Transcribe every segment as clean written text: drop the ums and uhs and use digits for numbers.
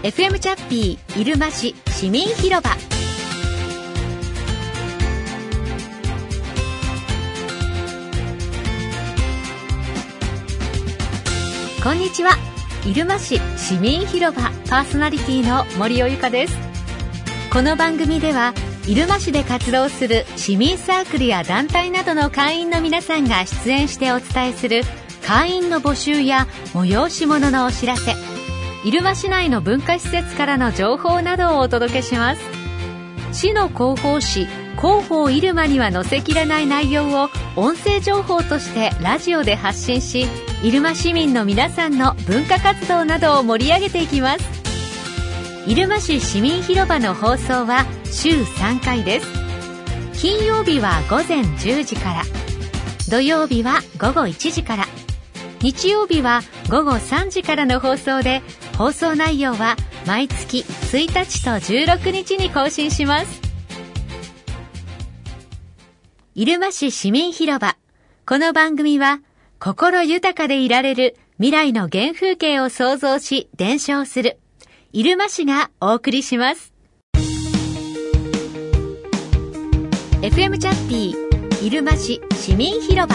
FM チャッピー入間市市民広場。こんにちは。入間市市民広場パーソナリティの森尾由香です。この番組では入間市で活動する市民サークルや団体などの会員の皆さんが出演してお伝えする会員の募集や催し物のお知らせ、入間市内の文化施設からの情報などをお届けします。市の広報誌広報入間には載せきれない内容を音声情報としてラジオで発信し、入間市民の皆さんの文化活動などを盛り上げていきます。入間市市民広場の放送は週3回です。金曜日は午前10時から、土曜日は午後1時から、日曜日は午後3時からの放送で、放送内容は毎月1日と16日に更新します。入間市市民広場。この番組は心豊かでいられる未来の原風景を創造し伝承する入間市がお送りします。 FM チャッピー入間市市民広場。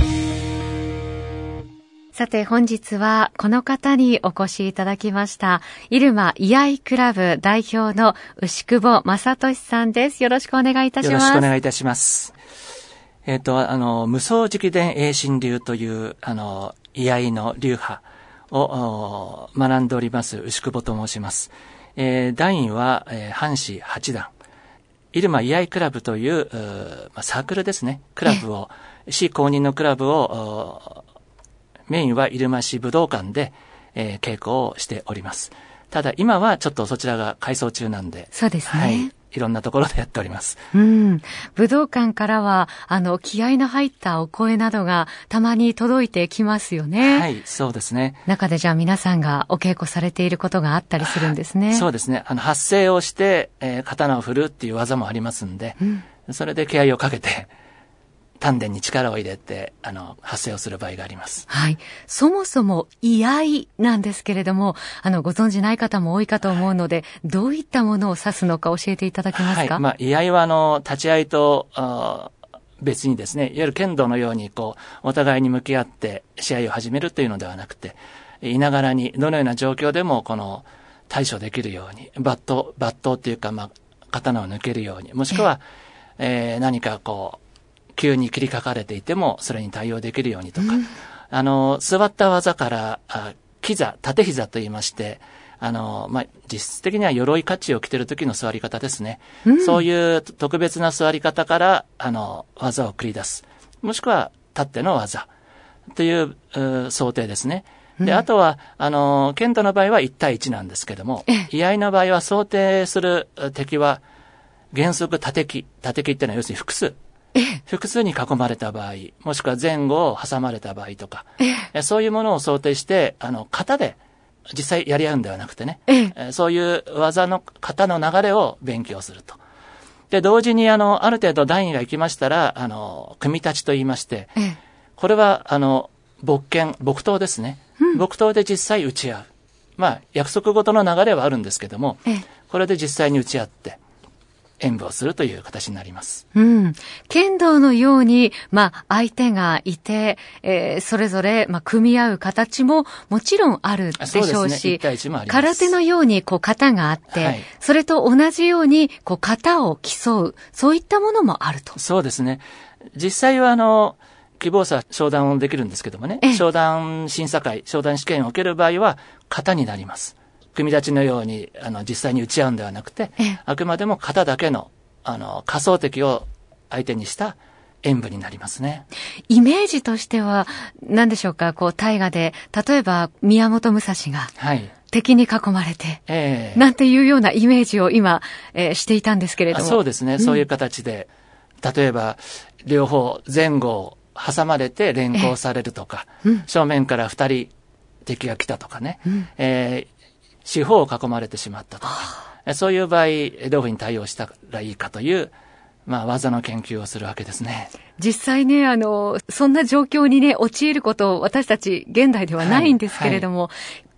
さて本日はこの方にお越しいただきました。入間居合クラブ代表の牛久保正俊さんです。よろしくお願いいたします。 よろしくお願いいたします。無双直伝永心流という居合の流派を学んでおります牛久保と申します。団員は半市8団、入間居合クラブというサークルですね。クラブを市公認のクラブをメインは入間市武道館で、稽古をしております。ただ今はちょっとそちらが改装中なんで、 そうですね。 はい、いろんなところでやっております。 武道館からは気合の入ったお声などがたまに届いてきますよね。 はい、そうですね。 中でじゃあ皆さんがお稽古されていることがあったりするんですね。 そうですね。発声をして、刀を振るっていう技もありますんで、それで気合をかけて丹田に力を入れて発声をする場合があります。 はい。そもそも居合なんですけれども、ご存じない方も多いかと思うので、どういったものを指すのか教えていただけますか。 はい。居合は立ち合いと別にですね、いわゆる剣道のようにお互いに向き合って試合を始めるというのではなくて、いながらにどのような状況でも対処できるように、抜刀っていうか刀を抜けるように、もしくは、何か急に切りかかれていてもそれに対応できるようにとか、座った技から騎座、縦膝と言いまして、実質的には鎧甲冑を着ている時の座り方ですね。そういう特別な座り方から技を繰り出す、もしくは立っての技という想定ですね。で、あとは剣道の場合は1対1なんですけども、居合の場合は想定する敵は原則縦木っていうのは要するに複数に囲まれた場合、もしくは前後を挟まれた場合とか、そういうものを想定して、型で実際やり合うんではなくてね、そういう技の型の流れを勉強すると。で、同時にある程度段位が行きましたら、組み立ちと言いまして、これは木刀ですね。木刀で実際打ち合う。約束事の流れはあるんですけども、これで実際に打ち合って、演舞をするという形になります。 剣道のように、相手がいて、それぞれ、組み合う形ももちろんあるでしょうし、 1対1もあります。 空手のように、型があって、それと同じように、型を競う、そういったものもあると。 そうですね。実際は、希望者商談をできるんですけどもね、商談審査会、商談試験を受ける場合は、型になります。組み立ちのように実際に打ち合うんではなくて、あくまでも型だけの仮想敵を相手にした演舞になりますね。 イメージとしては何でしょうか。大河で例えば宮本武蔵が敵に囲まれて、なんていうようなイメージを今、していたんですけれども。 そうですね。そういう形で、例えば両方前後を挟まれて連行されるとか、正面から2人敵が来たとかね、四方を囲まれてしまったとか、そういう場合どういうふうに対応したらいいかという技の研究をするわけですね。 実際ね、そんな状況にね、陥ることを私たち現代ではないんですけれども、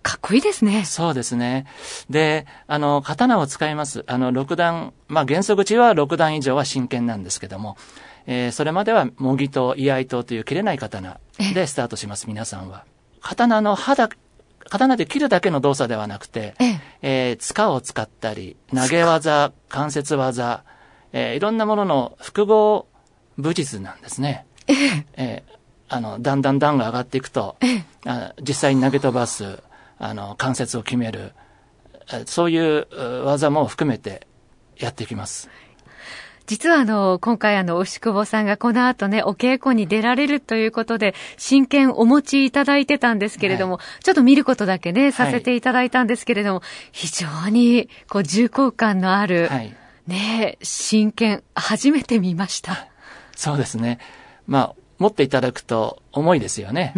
かっこいいですね。 そうですね。で、刀を使います。6段、原則値は6段以上は真剣なんですけども、それまでは模擬刀、居合刀という切れない刀でスタートします、皆さんは。刀で切るだけの動作ではなくて、柄を使ったり、投げ技、関節技、いろんなものの複合武術なんですね。だんだん段が上がっていくと、実際に投げ飛ばす、関節を決める、そういう技も含めてやっていきます。 実は今回牛久保さんがこの後ね、お稽古に出られるということで、真剣お持ちいただいてたんですけれども、ちょっと見ることだけね、させていただいたんですけれども、非常に重厚感のある、ね、真剣、初めて見ました。 そうですね。持っていただくと重いですよね。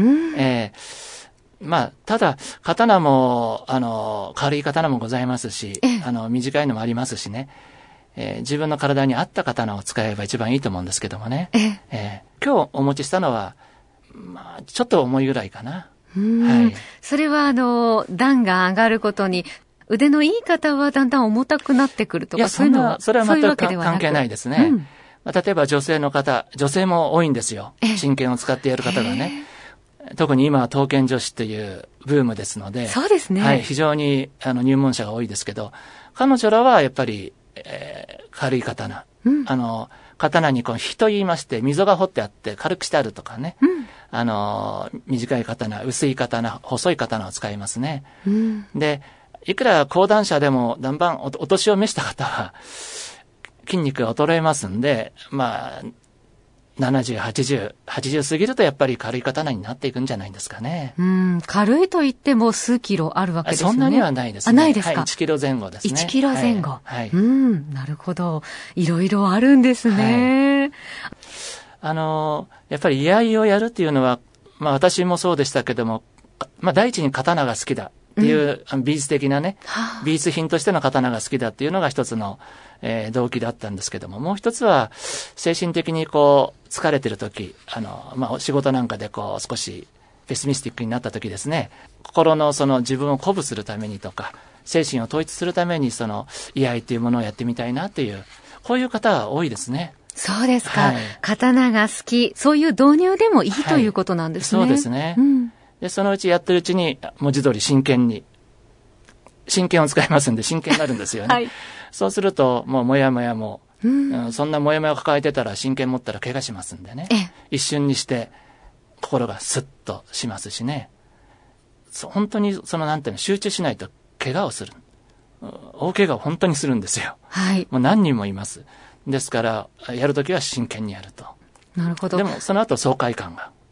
ただ、刀も、軽い刀もございますし、短いのもありますしね。自分の体に合った刀を使えば一番いいと思うんですけどもね。今日お持ちしたのは、ちょっと重いぐらいかな。 それは段が上がることに、腕のいい方はだんだん重たくなってくるとか、 それは全く関係ないですね。例えば女性の方、女性も多いんですよ。真剣を使ってやる方がね。特に今は刀剣女子っていうブームですので。 そうですね。 非常に入門者が多いですけど、彼女らはやっぱり、軽い刀。刀に火と言いまして、溝が彫ってあって軽くしてあるとかね。短い刀、薄い刀、細い刀を使いますね。で、いくら講談社でもだんだんお年を召した方は、筋肉が衰えますんで、70、80過ぎるとやっぱり軽い刀になっていくんじゃないんですかね。 軽いと言っても数キロあるわけですよね。 そんなにはないですね。 ないですか。 1キロ前後ですね。 1キロ前後。なるほど。いろいろあるんですね。 やっぱり居合をやるっていうのは、私もそうでしたけども、第一に刀が好きだっていう、美術的なね、美術品としての刀が好きだっていうのが一つの、動機だったんですけども、もう一つは精神的に疲れてる時、仕事なんかで少しペシミスティックになった時ですね、心の自分を鼓舞するためにとか、精神を統一するために居合っていうものをやってみたいなっていう、こういう方は多いですね。 そうですか。刀が好き、そういう導入でもいいということなんですね。 そうですね。で、そのうちやってるうちに、文字通り真剣を使いますんで真剣になるんですよね。そうすると、もうもやもやも、そんなもやもやを抱えてたら真剣持ったら怪我しますんでね。一瞬にして心がスッとしますしね。本当になんていうの、集中しないと怪我をする。大怪我を本当にするんですよ。もう何人もいます。ですから、やるときは真剣にやると。 なるほど。 でもその後爽快感が。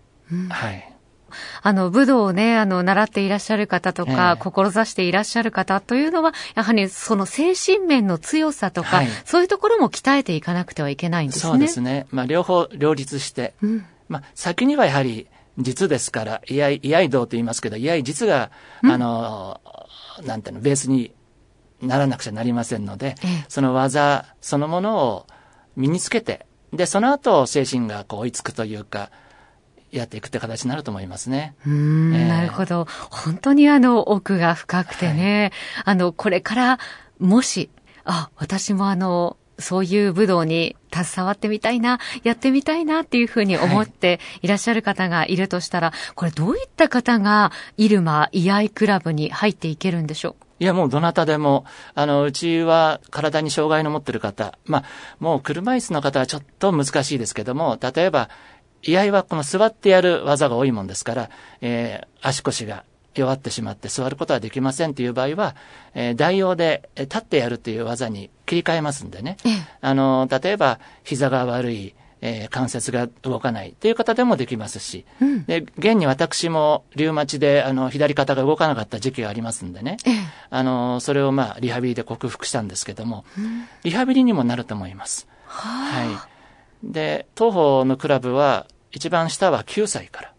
武道をね、習っていらっしゃる方とか、志していらっしゃる方というのは、やはりその精神面の強さとか、そういうところも鍛えていかなくてはいけないんですね。 そうですね。両方両立して、先にはやはり実ですから、居合道と言いますけど、居合実が、なんていうの、ベースにならなくちゃなりませんので、その技そのものを身につけて、で、その後精神が追いつくというか、やっていくって形になると思いますね。 なるほど。本当に奥が深くてね、これからもし、私もそういう武道に携わってみたいな、やってみたいなっていうふうに思っていらっしゃる方がいるとしたら、これどういった方が入間居合クラブに入っていけるんでしょう？ いや、もうどなたでも、うちは体に障害の持ってる方、もう車椅子の方はちょっと難しいですけども、例えば、居合は座ってやる技が多いもんですから、足腰が弱ってしまって座ることはできませんという場合は、代用で立ってやるという技に切り替えますんでね。例えば、膝が悪い、関節が動かないという方でもできますし、で、現に私もリウマチで、左肩が動かなかった時期がありますんでね。それをリハビリで克服したんですけども、リハビリにもなると思います。で、当方のクラブは、一番下は9歳から。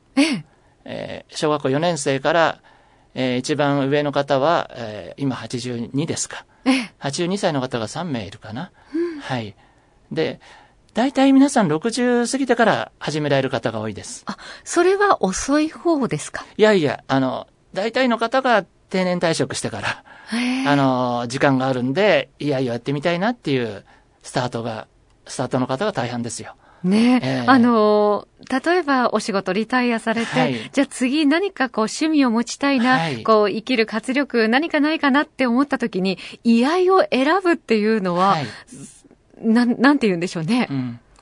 小学校4年生から、一番上の方は、今82ですか。82歳の方が3名いるかな。で、大体皆さん60過ぎてから始められる方が多いです。 それは遅い方ですか？ いやいや、大体の方が定年退職してから、時間があるんで、いやいややってみたいなっていうスタートの方が大半ですよ。 ね、例えばお仕事リタイアされて、じゃあ次何かこう趣味を持ちたいな、こう生きる活力何かないかなって思った時に、居合を選ぶっていうのは、なんて言うんでしょうね。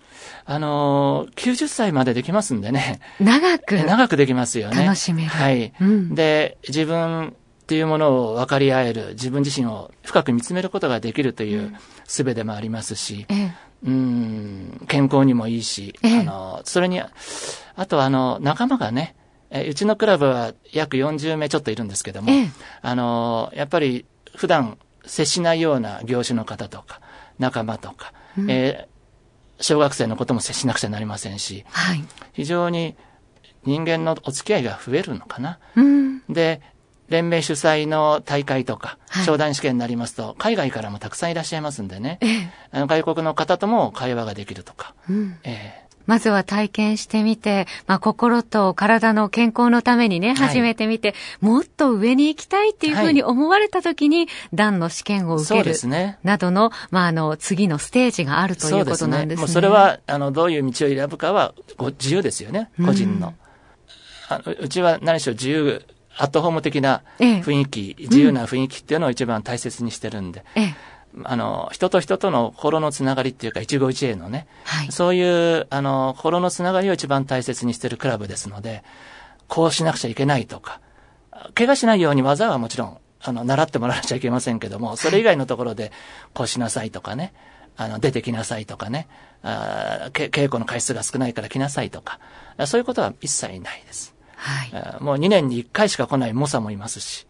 90歳までできますんでね。 長くできますよね。 楽しめる。 で、自分っていうものを分かり合える、自分自身を深く見つめることができるという術でもありますし、健康にもいいし、それに、あと仲間がね、うちのクラブは約40名ちょっといるんですけども、やっぱり普段接しないような業種の方とか、仲間とか、小学生のことも接しなくちゃなりませんし、非常に人間のお付き合いが増えるのかな。で、連盟主催の大会とか、商談試験になりますと、海外からもたくさんいらっしゃいますんでね、外国の方とも会話ができるとか。 まずは体験してみて、心と体の健康のためにね、始めてみて、もっと上に行きたいっていうふうに思われたときに、段の試験を受けるなどの、次のステージがあるということなんですね。 もうそれは、どういう道を選ぶかは自由ですよね、個人の。うちは何しろ自由、アットホーム的な雰囲気、自由な雰囲気っていうのを一番大切にしてるんで、人と人との心のつながりっていうか、一期一会のね、そういう、心のつながりを一番大切にしてるクラブですので、こうしなくちゃいけないとか、怪我しないように技はもちろん、習ってもらわなきゃいけませんけども、それ以外のところで、こうしなさいとかね、出てきなさいとかね、稽古の回数が少ないから来なさいとか、そういうことは一切ないです。もう2年に1回しか来ない猛者もいますし。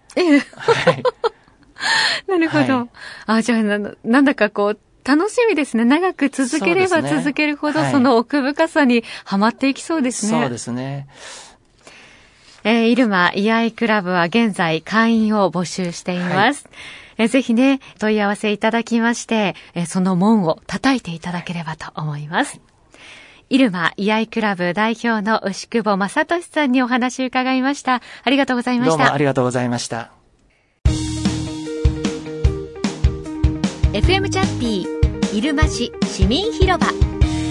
なるほど。じゃあなんだかこう、楽しみですね。長く続ければ続けるほど、その奥深さにはまっていきそうですね。 そうですね。 入間居合クラブは現在会員を募集しています。ぜひね、問い合わせいただきまして、その門を叩いていただければと思います。入間居合クラブ代表の牛久保正俊さんにお話を伺いました。ありがとうございました。 どうもありがとうございました。 FM チャッピー入間市市民広場。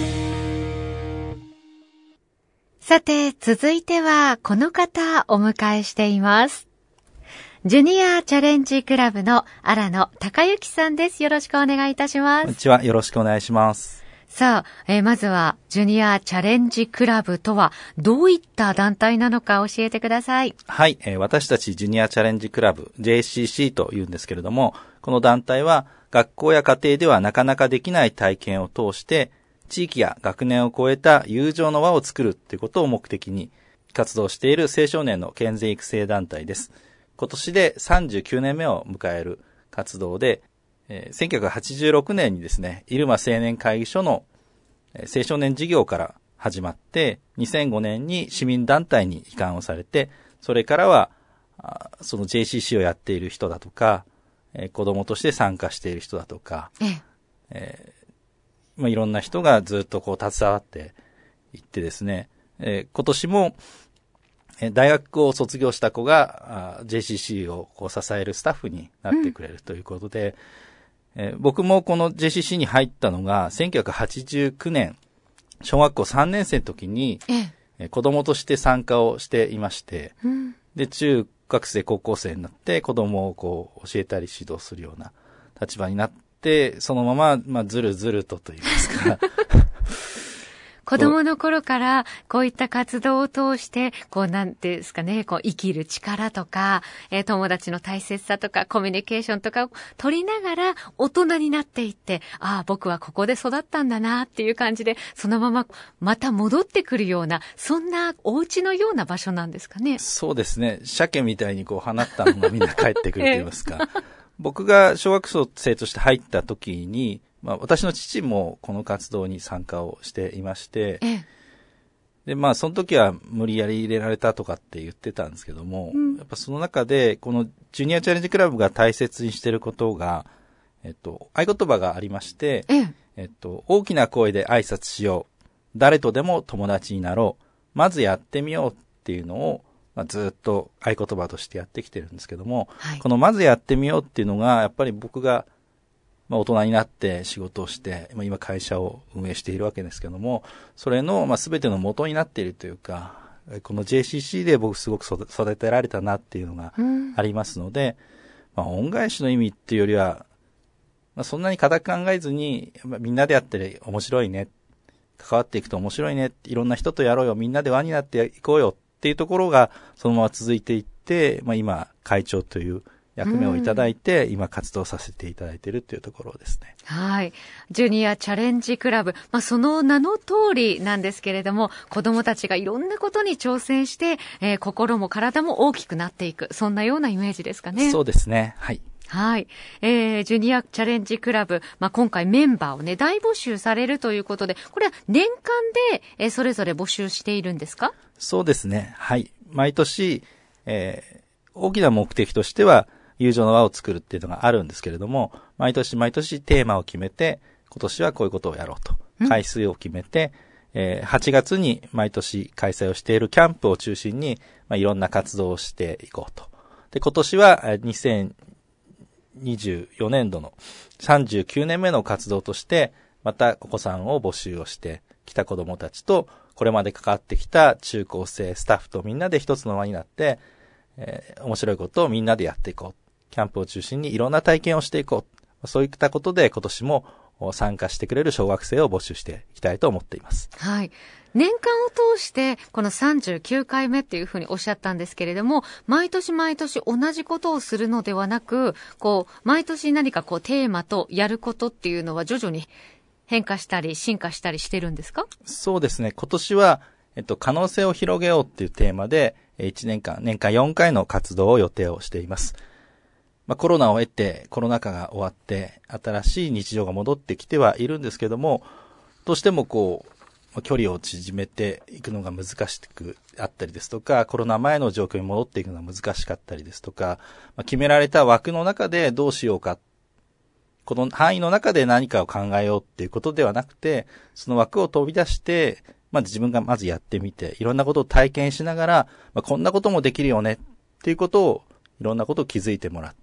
さて、続いてはこの方お迎えしています。ジュニアチャレンジクラブの荒野隆之さんです。よろしくお願いいたします。 こんにちは。よろしくお願いします。 さあ、まずはジュニアチャレンジクラブとはどういった団体なのか教えてください。 はい、私たちジュニアチャレンジクラブ JCC というんですけれども、この団体は学校や家庭ではなかなかできない体験を通して地域や学年を超えた友情の輪を作るということを目的に活動している青少年の健全育成団体です。今年で39年目を迎える活動で、1986年にですね、入間青年会議所の青少年事業から始まって、2005年に市民団体に移管をされて、それからは、その JCC をやっている人だとか、子供として参加している人だとか、いろんな人がずっとこう携わっていってですね、今年も大学を卒業した子が JCC をこう支えるスタッフになってくれるということで、僕もこの JCC に入ったのが1989年、小学校3年生の時に子供として参加をしていまして、で、中学生、高校生になって子供をこう教えたり指導するような立場になって、そのまま、ずるずると言いますか。 子供の頃からこういった活動を通して、こうなんていうんですかね、こう生きる力とか、友達の大切さとか、コミュニケーションとかを取りながら大人になっていって、僕はここで育ったんだなっていう感じで、そのまままた戻ってくるような、そんなお家のような場所なんですかね。 そうですね。鮭みたいにこう放ったのがみんな帰ってくると言いますか。僕が小学生として入った時に、私の父もこの活動に参加をしていまして、で、その時は無理やり入れられたとかって言ってたんですけども、やっぱその中で、このジュニアチャレンジクラブが大切にしていることが、合言葉がありまして、大きな声で挨拶しよう。誰とでも友達になろう。まずやってみようっていうのを、 ずっと合言葉としてやってきてるんですけども、 はい、 このまずやってみようっていうのが、やっぱり僕が、大人になって仕事をして、今会社を運営しているわけですけども、それの、全ての元になっているというか、この JCC で僕すごく育てられたなっていうのがありますので、恩返しの意味っていうよりは、そんなに固く考えずに、みんなでやって面白いね、関わっていくと面白いね、いろんな人とやろうよ、みんなで輪になっていこうよっていうところがそのまま続いていって、今会長という役目をいただいて、今活動させていただいているというところですね。 はい。ジュニアチャレンジクラブ。その名の通りなんですけれども、子供たちがいろんなことに挑戦して、心も体も大きくなっていく。そんなようなイメージですかね。 そうですね。はい。 はい。ジュニアチャレンジクラブ。今回メンバーをね、大募集されるということで、これは年間で、それぞれ募集しているんですか？ そうですね。はい。毎年、大きな目的としては、友情の輪を作るっていうのがあるんですけれども、毎年毎年テーマを決めて、今年はこういうことをやろうと。回数を決めて、8月に毎年開催をしているキャンプを中心に、いろんな活動をしていこうと。で、今年は2024年度の39年目の活動として、またお子さんを募集をしてきた子どもたちと、これまで関わってきた中高生スタッフとみんなで一つの輪になって、面白いことをみんなでやっていこう。キャンプを中心にいろんな体験をしていこう。そういったことで今年も参加してくれる小学生を募集していきたいと思っています。 はい。年間を通してこの39回目っていうふうにおっしゃったんですけれども、毎年毎年同じことをするのではなく、毎年何かテーマとやることっていうのは徐々に変化したり進化したりしてるんですか？ そうですね。今年は、可能性を広げようっていうテーマで、年間4回の活動を予定をしています。コロナを経て、コロナ禍が終わって、新しい日常が戻ってきてはいるんですけども、どうしても距離を縮めていくのが難しくあったりですとか、コロナ前の状況に戻っていくのが難しかったりですとか、決められた枠の中でどうしようか、この範囲の中で何かを考えようっていうことではなくて、その枠を飛び出して、自分がまずやってみて、いろんなことを体験しながら、こんなこともできるよねっていうことを、いろんなことを気づいてもらって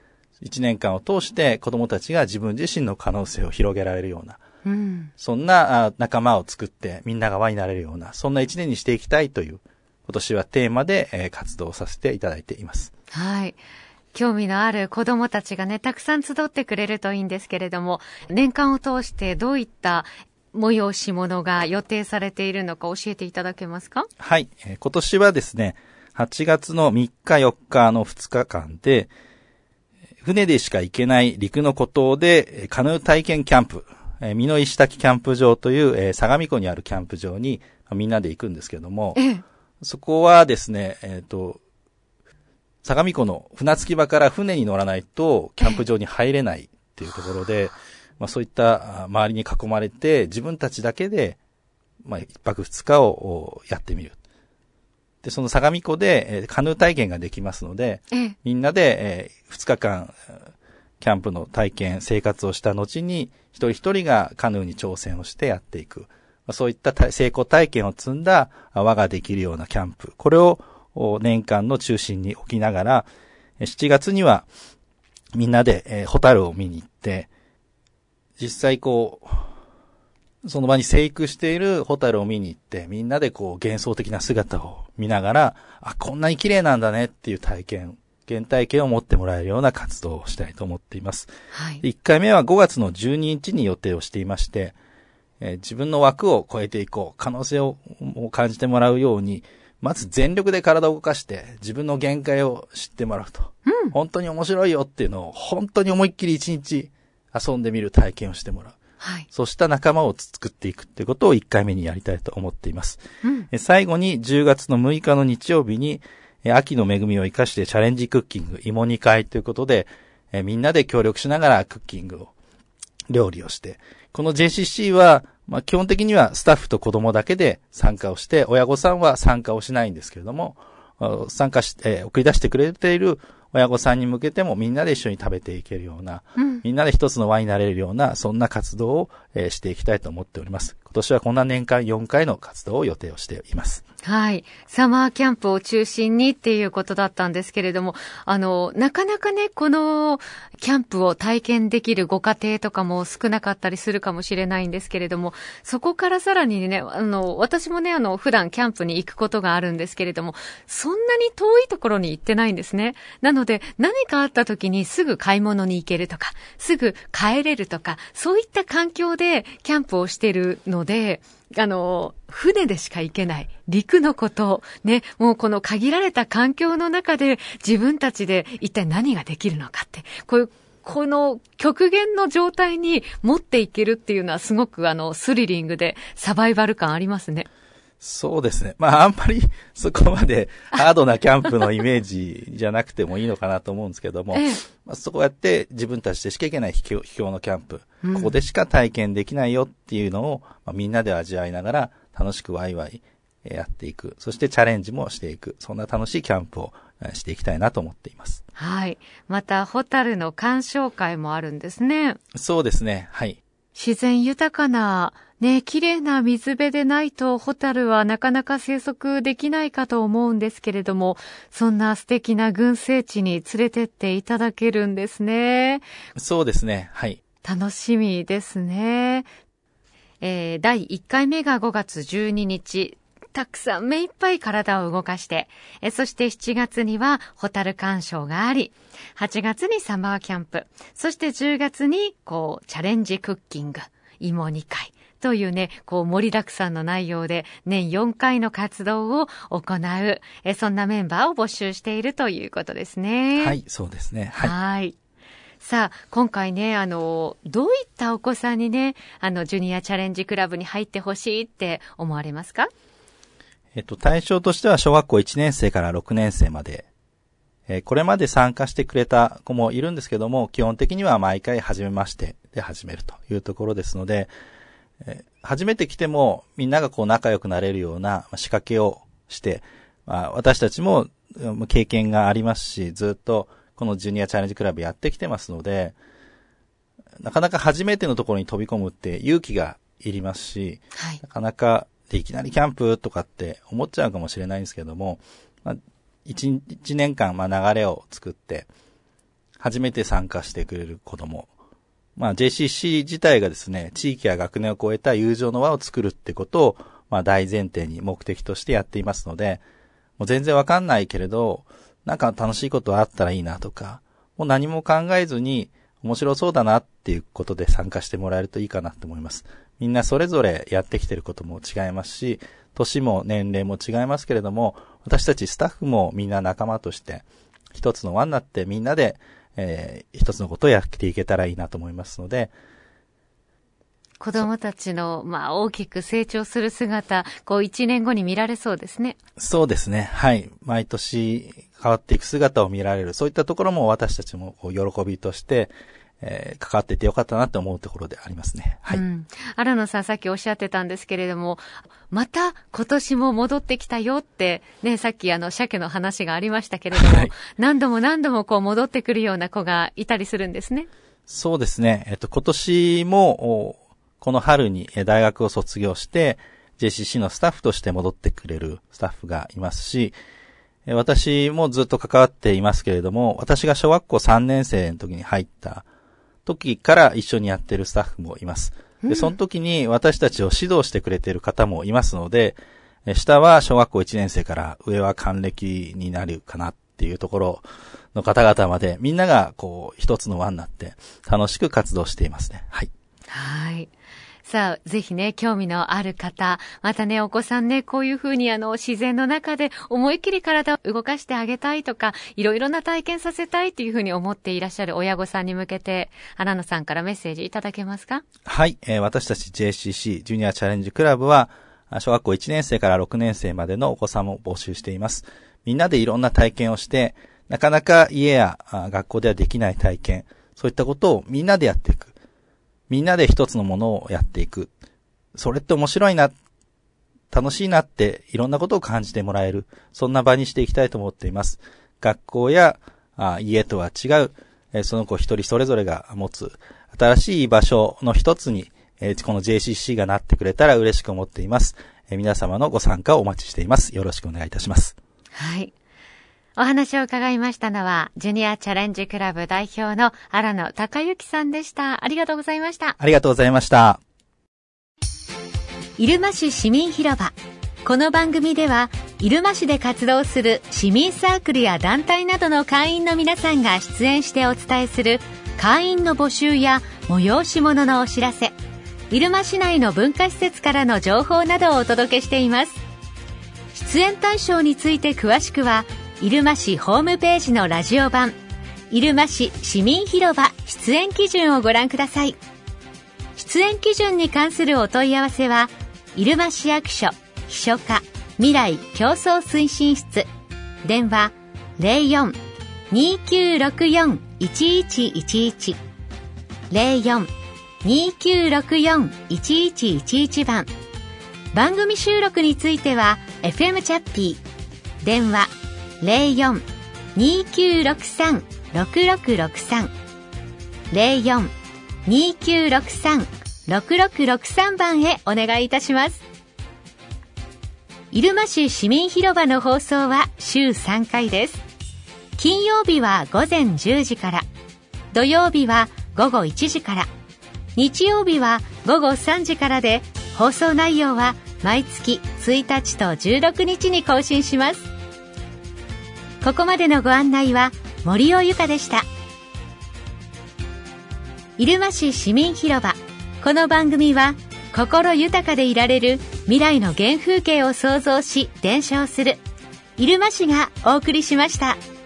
、1年間を通して子どもたちが自分自身の可能性を広げられるような、そんな仲間を作ってみんなが輪になれるような、そんな1年にしていきたいという、今年はテーマで活動させていただいています。 はい。興味のある子どもたちがね、たくさん集ってくれるといいんですけれども、年間を通してどういった催し物が予定されているのか教えていただけますか？ はい。今年はですね、8月の3日4日の2日間で、船でしか行けない陸の孤島でカヌー体験キャンプ、美濃石滝キャンプ場という相模湖にあるキャンプ場にみんなで行くんですけども、そこはですね、相模湖の船着き場から船に乗らないとキャンプ場に入れないっていうところで、そういった周りに囲まれて自分たちだけで、1泊2日をやってみる。で、その相模湖でカヌー体験ができますので、みんなで2日間キャンプの体験、生活をした後に一人一人がカヌーに挑戦をしてやっていく。そういった成功体験を積んだ輪ができるようなキャンプ。これを年間の中心に置きながら、7月にはみんなでホタルを見に行って、実際その場に生育しているホタルを見に行って、みんなで幻想的な姿を見ながら、こんなに綺麗なんだねっていう原体験を持ってもらえるような活動をしたいと思っています。 はい。 1回目は5月の12日に予定をしていまして、自分の枠を超えていこう、可能性を感じてもらうように、まず全力で体を動かして自分の限界を知ってもらうと。本当に面白いよっていうのを本当に思いっきり1日遊んでみる体験をしてもらう。 はい。 そうした仲間を作っていくっていうことを1回目にやりたいと思っています。最後に10月の6日の日曜日に、秋の恵みを生かしてチャレンジクッキング、芋煮会ということで、みんなで協力しながらクッキングを、料理をして、この JCC は、基本的にはスタッフと子供だけで参加をして、親御さんは参加をしないんですけれども、参加して、送り出してくれている親御さんに向けてもみんなで一緒に食べていけるような、みんなで一つの輪になれるような、そんな活動を、していきたいと思っております。 今年はこんな年間4回の活動を予定をしています。 はい。サマーキャンプを中心にっていうことだったんですけれども、なかなかね、このキャンプを体験できるご家庭とかも少なかったりするかもしれないんですけれども、そこからさらにね、私もね、普段キャンプに行くことがあるんですけれども、そんなに遠いところに行ってないんですね。なので、何かあった時にすぐ買い物に行けるとか、すぐ帰れるとか、そういった環境でキャンプをしているので、船でしか行けない陸のことね、もうこの限られた環境の中で自分たちで一体何ができるのかって、この極限の状態に持っていけるっていうのはすごくスリリングでサバイバル感ありますね。 そうですね。あんまりそこまでハードなキャンプのイメージじゃなくてもいいのかなと思うんですけども、そこやって自分たちでしか行けない秘境のキャンプ、ここでしか体験できないよっていうのを、みんなで味わいながら楽しくワイワイやっていく。そしてチャレンジもしていく。そんな楽しいキャンプをしていきたいなと思っています。 はい。また、ホタルの鑑賞会もあるんですね。 そうですね。はい。 自然豊かなね、綺麗な水辺でないとホタルはなかなか生息できないかと思うんですけれども、そんな素敵な群生地に連れてっていただけるんですね。 そうですね。はい。 楽しみですね。第1回目が5月12日。たくさん目いっぱい体を動かして、そして7月にはホタル鑑賞があり、8月にサマーキャンプ、そして10月にチャレンジクッキング、芋煮会というね、盛りだくさんの内容で年4回の活動を行う、そんなメンバーを募集しているということですね。 はい、そうですね。はい。 はい。さあ、今回ね、どういったお子さんにね、ジュニアチャレンジクラブに入ってほしいって思われますか？ 対象としては小学校1年生から6年生まで、これまで参加してくれた子もいるんですけども、基本的には毎回初めましてで始めるというところですので、初めて来てもみんなが仲良くなれるような仕掛けをして、私たちも経験がありますし、ずっとこのジュニアチャレンジクラブやってきてますので、なかなか初めてのところに飛び込むって勇気がいりますし、 はい、 なかなかいきなりキャンプとかって思っちゃうかもしれないんですけども、一年間流れを作って初めて参加してくれる子供、JCC 自体がですね、地域や学年を超えた友情の輪を作るってことを大前提に目的としてやっていますので、もう全然わかんないけれどなんか楽しいことあったらいいなとか、もう何も考えずに面白そうだなっていうことで参加してもらえるといいかなと思います。みんなそれぞれやってきてることも違いますし、年も年齢も違いますけれども、私たちスタッフもみんな仲間として一つの輪になってみんなで、一つのことをやっていけたらいいなと思いますので、 子供たちの大きく成長する姿、1年後に見られそうですね。 そうですね。はい。毎年変わっていく姿を見られる。そういったところも私たちも喜びとして、関わっていてよかったなと思うところでありますね。はい。 荒野さんさっきおっしゃってたんですけれども、また今年も戻ってきたよってね、さっき鮭の話がありましたけれども、はい、何度も戻ってくるような子がいたりするんですね。 そうですね。今年もこの春に大学を卒業して JCC のスタッフとして戻ってくれるスタッフがいますし、私もずっと関わっていますけれども、私が小学校3年生の時に入った時から一緒にやってるスタッフもいます。で、その時に私たちを指導してくれている方もいますので、下は小学校1年生から上は還暦になるかなっていうところの方々まで、みんなが一つの輪になって楽しく活動していますね。はい。 はい。さあ、ぜひね、興味のある方、またね、お子さんね、こういうふうに自然の中で思いっきり体を動かしてあげたいとか、いろいろな体験させたいというふうに思っていらっしゃる親御さんに向けて、荒野さんからメッセージいただけますか？ はい、私たち JCC ジュニアチャレンジクラブは、小学校1年生から6年生までのお子さんを募集しています。みんなでいろんな体験をして、なかなか家や学校ではできない体験、そういったことをみんなでやっていく。みんなで一つのものをやっていく。それって面白いな、楽しいなっていろんなことを感じてもらえる。そんな場にしていきたいと思っています。学校や家とは違う、その子一人それぞれが持つ新しい場所の一つにこの JCC がなってくれたら嬉しく思っています。皆様のご参加をお待ちしています。よろしくお願いいたします。 はい。お話を伺いましたのは、ジュニアチャレンジクラブ代表の荒野孝之さんでした。ありがとうございました。 ありがとうございました。 入間市市民広場。この番組では、入間市で活動する市民サークルや団体などの会員の皆さんが出演してお伝えする会員の募集や催し物のお知らせ、入間市内の文化施設からの情報などをお届けしています。出演対象について詳しくは、入間市ホームページのラジオ版、入間市市民広場出演基準をご覧ください。出演基準に関するお問い合わせは、入間市役所秘書課未来競争推進室、電話 04-2964-1111 04-2964-1111 番。番組収録については FM チャッピー、電話 04-2963-6663 04-2963-6663 番へお願いいたします。入間市市民広場の放送は週3回です。金曜日は午前10時から、土曜日は午後1時から、日曜日は午後3時からで、放送内容は毎月1日と16日に更新します。ここまでのご案内は森尾由香でした。入間市市民広場。この番組は心豊かでいられる未来の原風景を創造し伝承する入間市がお送りしました。